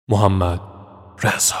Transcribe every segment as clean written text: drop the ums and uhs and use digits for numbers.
محمد رضا.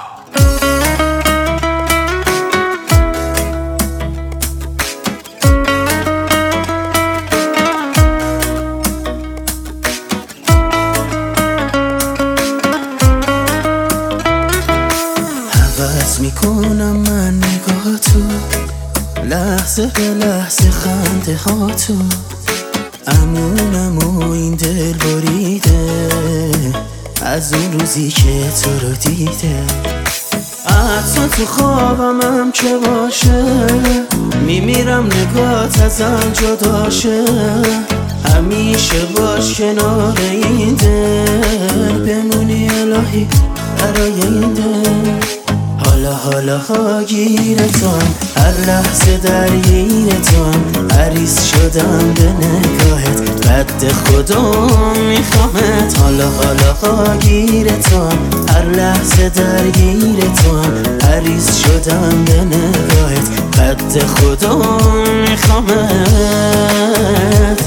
حوض میکنم من نگاه تو، لحظه به لحظه خنده ها تو، امونم و این دل بریده از اون روزی که تو رو دیده. حتی تو خوابم که باشه میمیرم نگات ازم جداشه، همیشه باش کنار این دل، بمونی الهی برای این دل. حالا گیر توام، هر لحظه درگیر توام، عریض شدم به نگاهت، قد خدا میخوامت. حالا گیر توام، هر لحظه درگیر توام، عریض شدم به نگاهت، قد خدا میخوامت.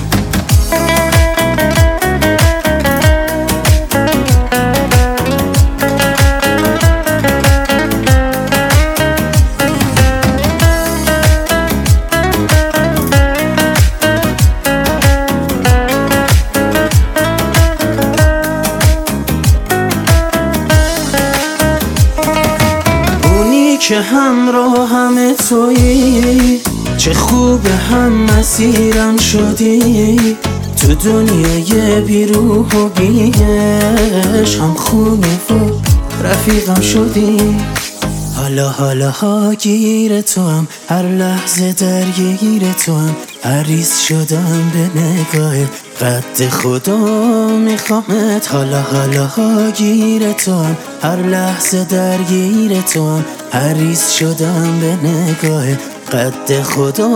که همراه همه تویی، چه خوب هم مسیرم شدی، تو دنیای بیروح و بیش هم خونه و رفیقم شدی. حالا گیر توام، هر لحظه درگیر توام، عریض شدم به نگاهت، قد خدا میخوامت. حالا گیر توام، هر لحظه درگیر توام، عریض شدم به نگاهت، قد خدا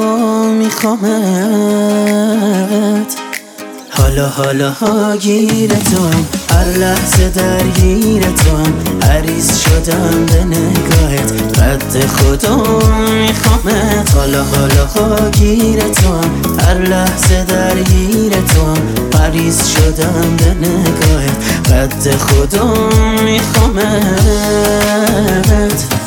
میخوامت. حالا گیر توام، هر لحظه درگیر توام، عریض شدم به نگاهت، قد خدا میخوامت. حالا گیر توام، هر لحظه درگیر توام، عریض شدم به نگاهت، قد خدا میخوامت.